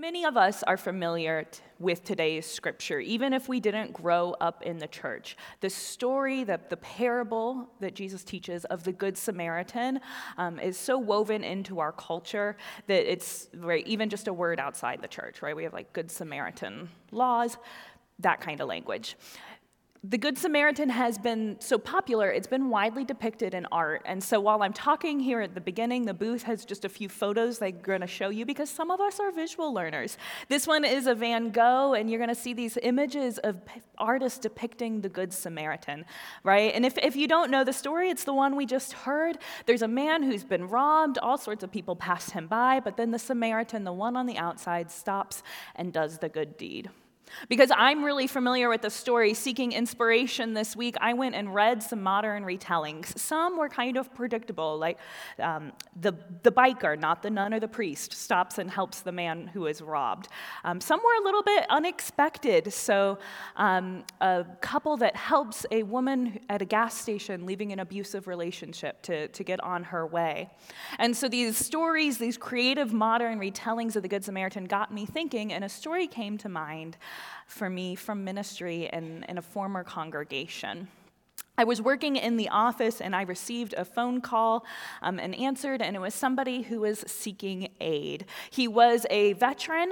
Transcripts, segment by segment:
Many of us are familiar with today's scripture, even if we didn't grow up in the church. The story, the parable that Jesus teaches of the Good Samaritan is so woven into our culture that it's even just a word outside the church, right? We have like Good Samaritan laws, that kind of language. The Good Samaritan has been so popular, it's been widely depicted in art. And so while I'm talking here at the beginning, the booth has just a few photos they're going to show you because some of us are visual learners. This one is a Van Gogh, and you're going to see these images of artists depicting the Good Samaritan, right? And if you don't know the story, it's the one we just heard. There's a man who's been robbed, all sorts of people pass him by, but then the Samaritan, the one on the outside, stops and does the good deed. Because I'm really familiar with the story, seeking inspiration this week, I went and read some modern retellings. Some were kind of predictable, like the biker, not the nun or the priest, stops and helps the man who is robbed. Some were a little bit unexpected. So a couple that helps a woman at a gas station leaving an abusive relationship to get on her way. And so these stories, these creative modern retellings of the Good Samaritan got me thinking, and a story came to mind for me from ministry in a former congregation. I was working in the office and I received a phone call and answered, and it was somebody who was seeking aid. He was a veteran,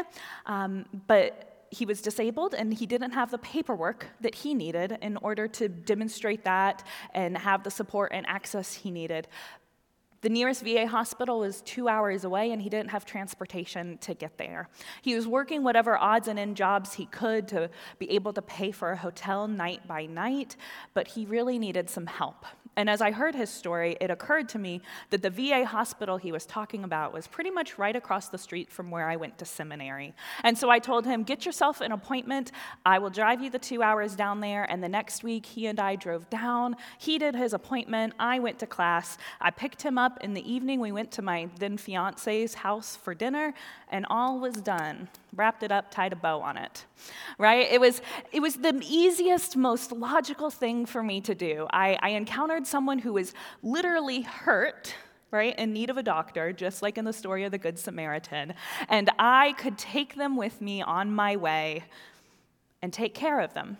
but he was disabled and he didn't have the paperwork that he needed in order to demonstrate that and have the support and access he needed. The nearest VA hospital was 2 hours away, and he didn't have transportation to get there. He was working whatever odds and end jobs he could to be able to pay for a hotel night by night, but he really needed some help. And as I heard his story, it occurred to me that the VA hospital he was talking about was pretty much right across the street from where I went to seminary. And so I told him, get yourself an appointment. I will drive you the 2 hours down there. And the next week, he and I drove down. He did his appointment. I went to class. I picked him up in the evening. We went to my then fiance's house for dinner, and all was done. Wrapped it up, tied a bow on it, right? It was the easiest, most logical thing for me to do. I encountered someone who was literally hurt, right, in need of a doctor, just like in the story of the Good Samaritan, and I could take them with me on my way and take care of them.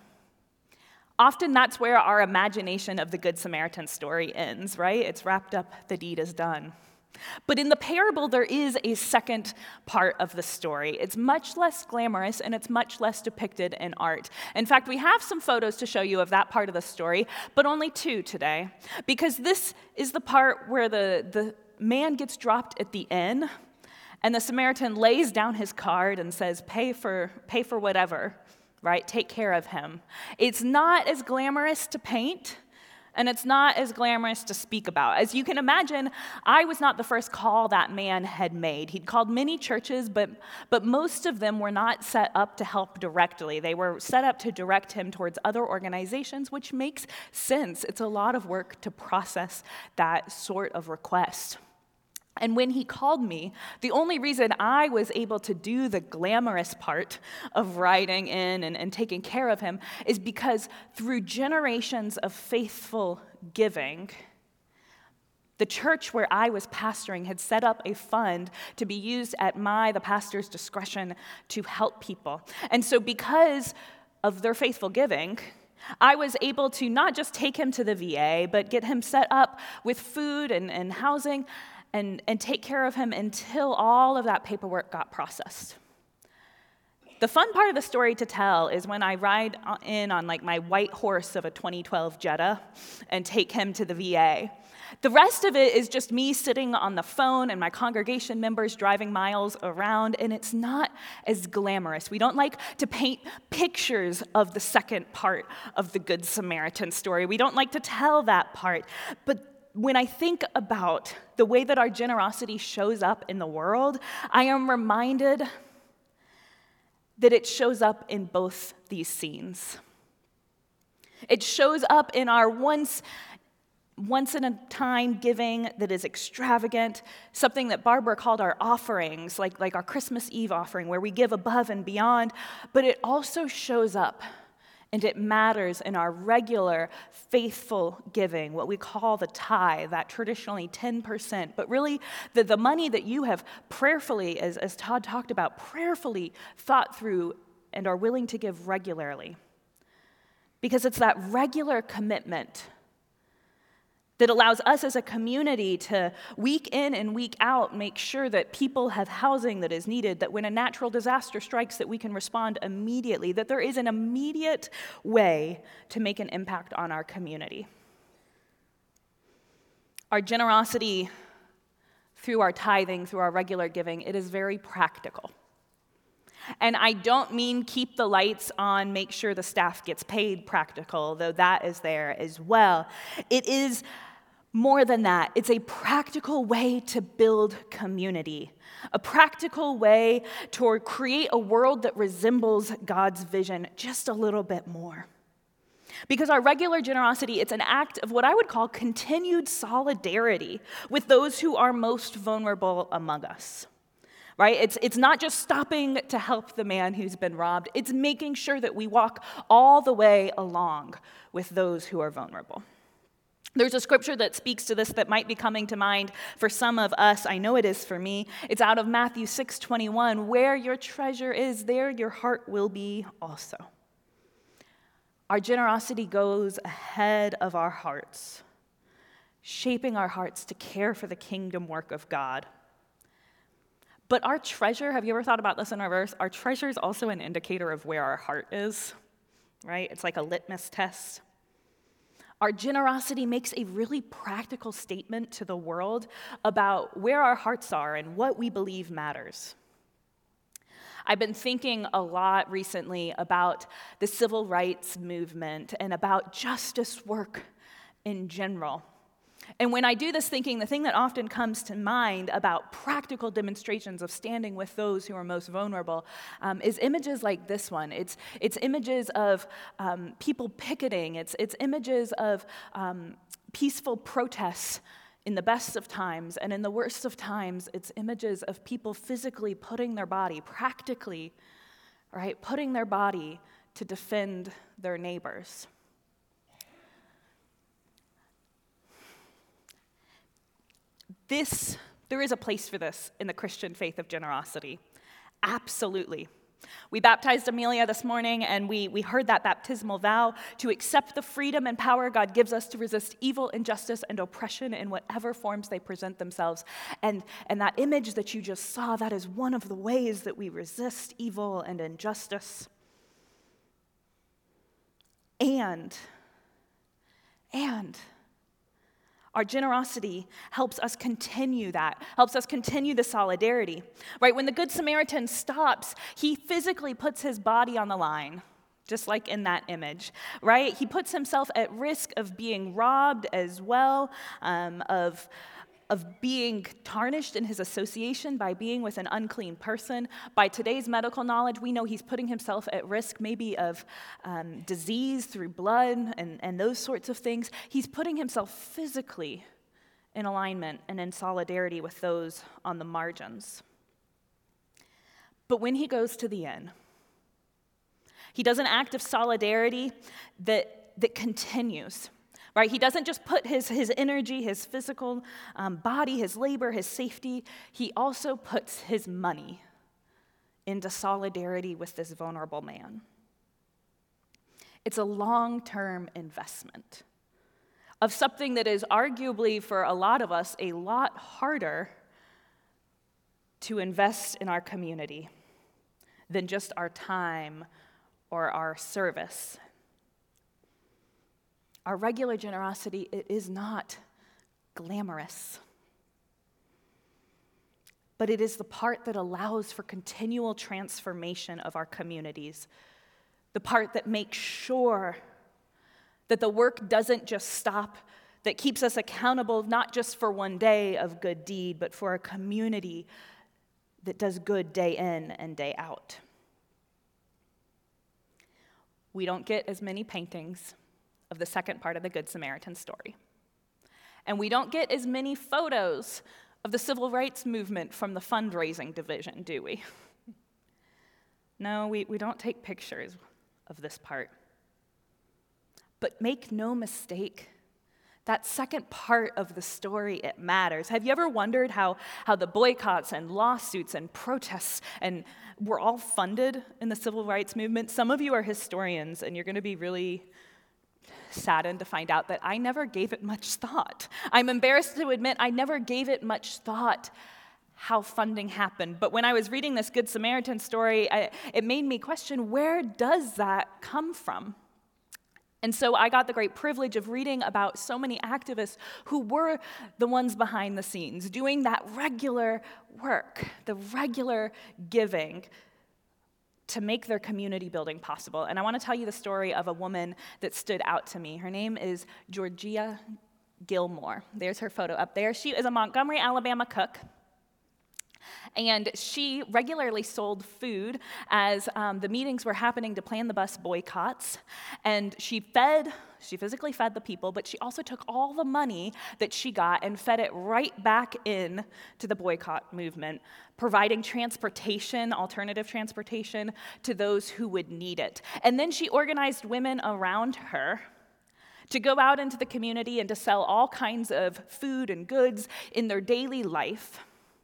Often that's where our imagination of the Good Samaritan story ends, right? It's wrapped up, the deed is done. But in the parable, there is a second part of the story. It's much less glamorous, and it's much less depicted in art. In fact, we have some photos to show you of that part of the story, but only two today, because this is the part where the man gets dropped at the inn, and the Samaritan lays down his card and says, pay for whatever, right? Take care of him. It's not as glamorous to paint, and it's not as glamorous to speak about. As you can imagine, I was not the first call that man had made. He'd called many churches, but most of them were not set up to help directly. They were set up to direct him towards other organizations, which makes sense. It's a lot of work to process that sort of request. And when he called me, the only reason I was able to do the glamorous part of riding in and taking care of him is because through generations of faithful giving, the church where I was pastoring had set up a fund to be used at the pastor's discretion to help people. And so because of their faithful giving, I was able to not just take him to the VA, but get him set up with food and housing, and take care of him until all of that paperwork got processed. The fun part of the story to tell is when I ride in on like my white horse of a 2012 Jetta and take him to the VA. The rest of it is just me sitting on the phone and my congregation members driving miles around, and it's not as glamorous. We don't like to paint pictures of the second part of the Good Samaritan story. We don't like to tell that part, but when I think about the way that our generosity shows up in the world, I am reminded that it shows up in both these scenes. It shows up in our once in a time giving that is extravagant, something that Barbara called our offerings, like our Christmas Eve offering, where we give above and beyond, but it also shows up And it matters in our regular, faithful giving, what we call the tithe, that traditionally 10%. But really, the money that you have prayerfully, as Todd talked about, prayerfully thought through and are willing to give regularly. Because it's that regular commitment that allows us as a community to, week in and week out, make sure that people have housing that is needed, that when a natural disaster strikes, that we can respond immediately, that there is an immediate way to make an impact on our community. Our generosity through our tithing, through our regular giving, it is very practical. And I don't mean keep the lights on, make sure the staff gets paid practical, though that is there as well. It is more than that. It's a practical way to build community, a practical way to create a world that resembles God's vision just a little bit more. Because our regular generosity, it's an act of what I would call continued solidarity with those who are most vulnerable among us. Right? It's not just stopping to help the man who's been robbed. It's making sure that we walk all the way along with those who are vulnerable. There's a scripture that speaks to this that might be coming to mind for some of us. I know it is for me. It's out of Matthew 6:21. Where your treasure is, there your heart will be also. Our generosity goes ahead of our hearts, shaping our hearts to care for the kingdom work of God. But our treasure, have you ever thought about this in reverse? Our treasure is also an indicator of where our heart is, right? It's like a litmus test. Our generosity makes a really practical statement to the world about where our hearts are and what we believe matters. I've been thinking a lot recently about the civil rights movement and about justice work in general. And when I do this thinking, the thing that often comes to mind about practical demonstrations of standing with those who are most vulnerable is images like this one. It's images of people picketing. It's images of peaceful protests in the best of times. And in the worst of times, it's images of people physically putting their body, practically, right, putting their body to defend their neighbors. There is a place for this in the Christian faith of generosity. Absolutely. We baptized Amelia this morning, and we heard that baptismal vow to accept the freedom and power God gives us to resist evil, injustice, and oppression in whatever forms they present themselves. And that image that you just saw, that is one of the ways that we resist evil and injustice. And our generosity helps us continue that, helps us continue the solidarity, right? When the Good Samaritan stops, he physically puts his body on the line, just like in that image, right? He puts himself at risk of being robbed as well, of being tarnished in his association by being with an unclean person. By today's medical knowledge, we know he's putting himself at risk maybe of disease through blood and those sorts of things. He's putting himself physically in alignment and in solidarity with those on the margins. But when he goes to the inn, he does an act of solidarity that continues. Right? He doesn't just put his energy, his physical body, his labor, his safety. He also puts his money into solidarity with this vulnerable man. It's a long-term investment of something that is arguably, for a lot of us, a lot harder to invest in our community than just our time or our service. Our regular generosity, it is not glamorous, but it is the part that allows for continual transformation of our communities, the part that makes sure that the work doesn't just stop, that keeps us accountable not just for one day of good deed, but for a community that does good day in and day out. We don't get as many paintings of the second part of the Good Samaritan story. And we don't get as many photos of the civil rights movement from the fundraising division, do we? No, we don't take pictures of this part. But make no mistake, that second part of the story, it matters. Have you ever wondered how the boycotts and lawsuits and protests and were all funded in the civil rights movement? Some of you are historians, and you're going to be really saddened to find out that I never gave it much thought. I'm embarrassed to admit I never gave it much thought how funding happened. But when I was reading this Good Samaritan story, it made me question, where does that come from? And so I got the great privilege of reading about so many activists who were the ones behind the scenes, doing that regular work, the regular giving to make their community building possible. And I want to tell you the story of a woman that stood out to me. Her name is Georgia Gilmore. There's her photo up there. She is a Montgomery, Alabama cook. And she regularly sold food as the meetings were happening to plan the bus boycotts. And she physically fed the people, but she also took all the money that she got and fed it right back in to the boycott movement, providing transportation, alternative transportation, to those who would need it. And then she organized women around her to go out into the community and to sell all kinds of food and goods in their daily life,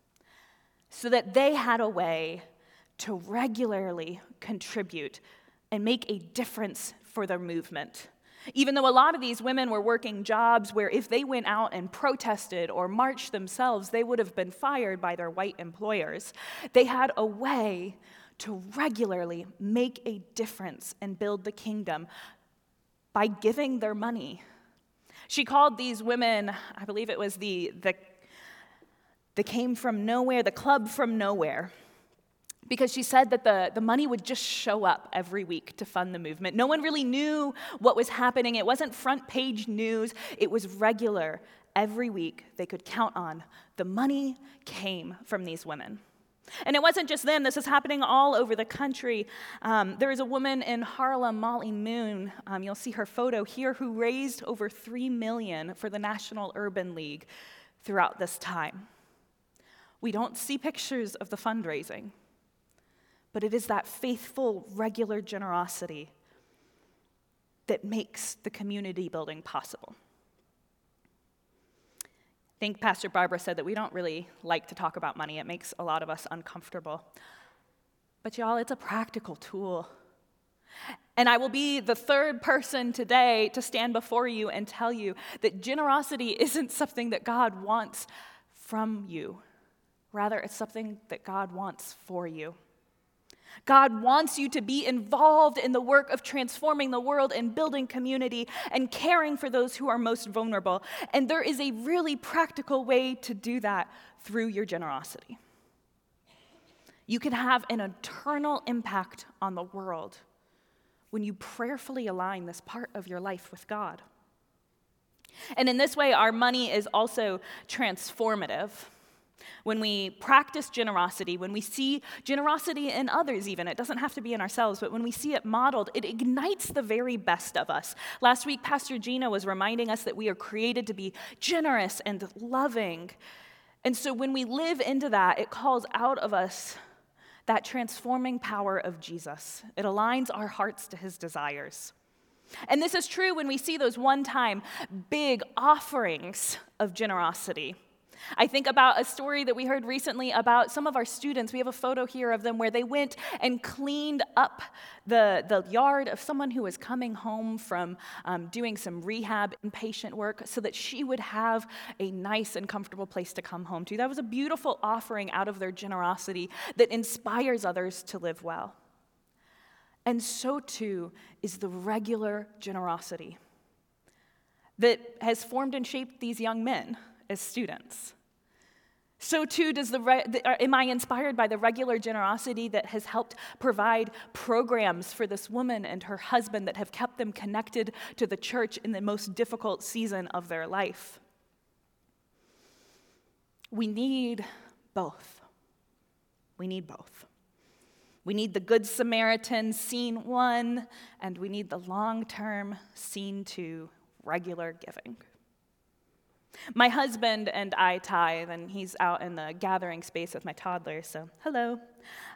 so that they had a way to regularly contribute and make a difference for their movement. Even though a lot of these women were working jobs where if they went out and protested or marched themselves, they would have been fired by their white employers, they had a way to regularly make a difference and build the kingdom by giving their money. She called these women, I believe it was the came from nowhere, the club from nowhere, because she said that the money would just show up every week to fund the movement. No one really knew what was happening. It wasn't front page news. It was regular. Every week they could count on the money came from these women. And it wasn't just them. This is happening all over the country. There is a woman in Harlem, Molly Moon, you'll see her photo here, who raised over $3 million for the National Urban League throughout this time. We don't see pictures of the fundraising, but it is that faithful, regular generosity that makes the community building possible. I think Pastor Barbara said that we don't really like to talk about money. It makes a lot of us uncomfortable. But y'all, it's a practical tool. And I will be the third person today to stand before you and tell you that generosity isn't something that God wants from you. Rather, it's something that God wants for you. God wants you to be involved in the work of transforming the world and building community and caring for those who are most vulnerable. And there is a really practical way to do that through your generosity. You can have an eternal impact on the world when you prayerfully align this part of your life with God. And in this way, our money is also transformative. When we practice generosity, when we see generosity in others even, it doesn't have to be in ourselves, but when we see it modeled, it ignites the very best of us. Last week, Pastor Gina was reminding us that we are created to be generous and loving. And so when we live into that, it calls out of us that transforming power of Jesus. It aligns our hearts to his desires. And this is true when we see those one-time big offerings of generosity. I think about a story that we heard recently about some of our students. We have a photo here of them where they went and cleaned up the yard of someone who was coming home from doing some rehab inpatient work so that she would have a nice and comfortable place to come home to. That was a beautiful offering out of their generosity that inspires others to live well. And so too is the regular generosity that has formed and shaped these young men as students. So too am I inspired by the regular generosity that has helped provide programs for this woman and her husband that have kept them connected to the church in the most difficult season of their life. We need both. We need both. We need the Good Samaritan, scene 1, and we need the long-term, scene 2, regular giving. My husband and I tithe, and he's out in the gathering space with my toddler, so hello.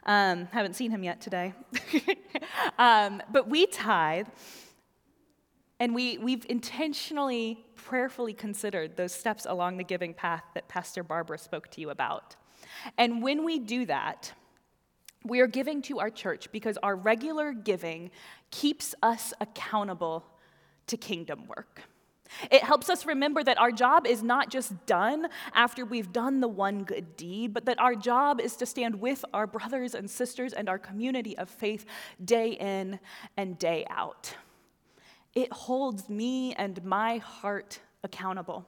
Haven't seen him yet today. But we tithe, And we've intentionally, prayerfully considered those steps along the giving path that Pastor Barbara spoke to you about. And when we do that, we are giving to our church because our regular giving keeps us accountable to kingdom work. It helps us remember that our job is not just done after we've done the one good deed, but that our job is to stand with our brothers and sisters and our community of faith day in and day out. It holds me and my heart accountable.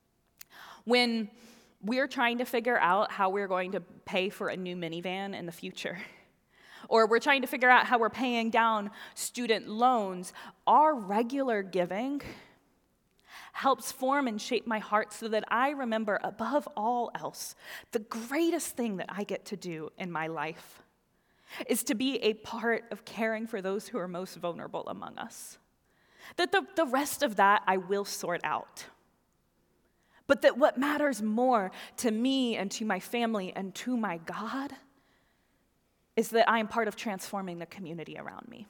When we're trying to figure out how we're going to pay for a new minivan in the future, or we're trying to figure out how we're paying down student loans, our regular giving helps form and shape my heart so that I remember, above all else, the greatest thing that I get to do in my life is to be a part of caring for those who are most vulnerable among us. That the rest of that I will sort out. But that what matters more to me and to my family and to my God is that I am part of transforming the community around me.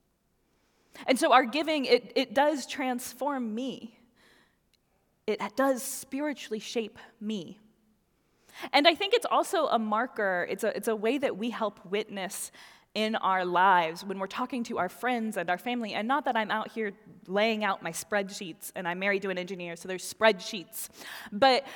And so our giving, it does transform me. It does spiritually shape me. And I think it's also a marker, it's a way that we help witness in our lives when we're talking to our friends and our family. And not that I'm out here laying out my spreadsheets, and I'm married to an engineer, so there's spreadsheets. But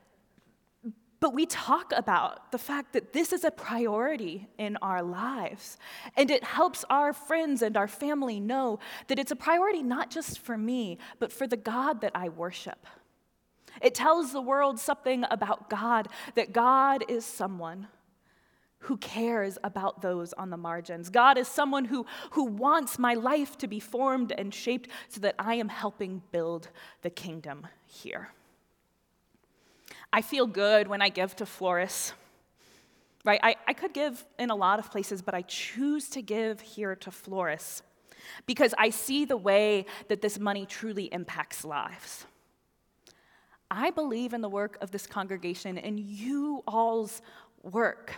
we talk about the fact that this is a priority in our lives. And it helps our friends and our family know that it's a priority not just for me, but for the God that I worship. It tells the world something about God, that God is someone who cares about those on the margins. God is someone who wants my life to be formed and shaped so that I am helping build the kingdom here. I feel good when I give to Floris, right? I could give in a lot of places, but I choose to give here to Floris because I see the way that this money truly impacts lives. I believe in the work of this congregation and you all's work.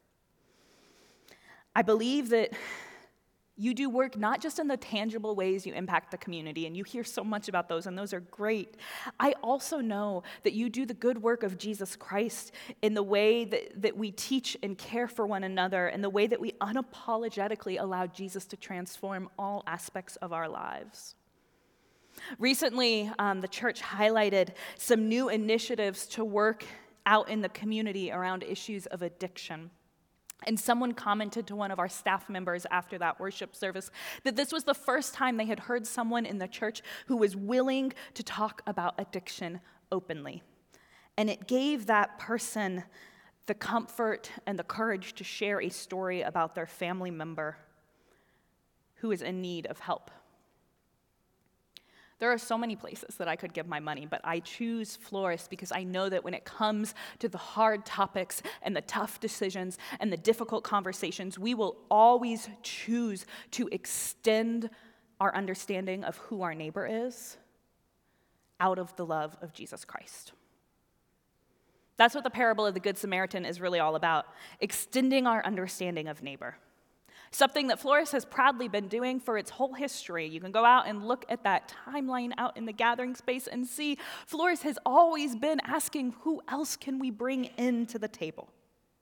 I believe that you do work not just in the tangible ways you impact the community, and you hear so much about those, and those are great. I also know that you do the good work of Jesus Christ in the way that we teach and care for one another, and the way that we unapologetically allow Jesus to transform all aspects of our lives. Recently, the church highlighted some new initiatives to work out in the community around issues of addiction. And someone commented to one of our staff members after that worship service that this was the first time they had heard someone in the church who was willing to talk about addiction openly. And it gave that person the comfort and the courage to share a story about their family member who is in need of help. There are so many places that I could give my money, but I choose Floris because I know that when it comes to the hard topics and the tough decisions and the difficult conversations, we will always choose to extend our understanding of who our neighbor is out of the love of Jesus Christ. That's what the parable of the Good Samaritan is really all about, extending our understanding of neighbor. Something that Floris has proudly been doing for its whole history. You can go out and look at that timeline out in the gathering space and see Floris has always been asking, who else can we bring into the table?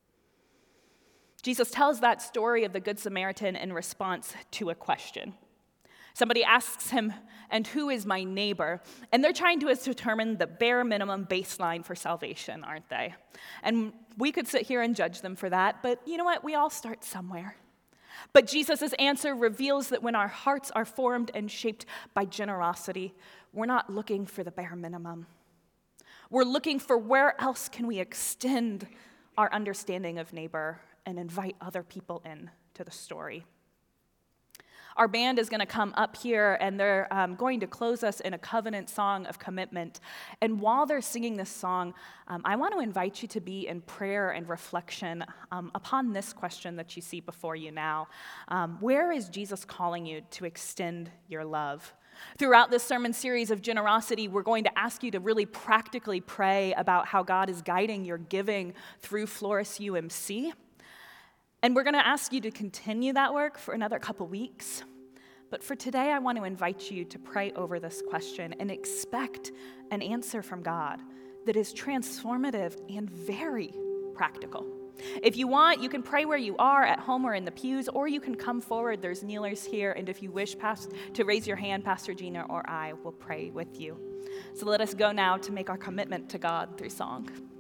Jesus tells that story of the Good Samaritan in response to a question. Somebody asks him, and who is my neighbor? And they're trying to determine the bare minimum baseline for salvation, aren't they? And we could sit here and judge them for that, but you know what? We all start somewhere. But Jesus' answer reveals that when our hearts are formed and shaped by generosity, we're not looking for the bare minimum. We're looking for where else can we extend our understanding of neighbor and invite other people in to the story. Our band is going to come up here, and they're going to close us in a covenant song of commitment. And while they're singing this song, I want to invite you to be in prayer and reflection upon this question that you see before you now. Where is Jesus calling you to extend your love? Throughout this sermon series of generosity, we're going to ask you to really practically pray about how God is guiding your giving through Floris UMC. And we're going to ask you to continue that work for another couple weeks. But for today, I want to invite you to pray over this question and expect an answer from God that is transformative and very practical. If you want, you can pray where you are, at home or in the pews, or you can come forward. There's kneelers here, and if you wish to raise your hand, Pastor Gina or I will pray with you. So let us go now to make our commitment to God through song.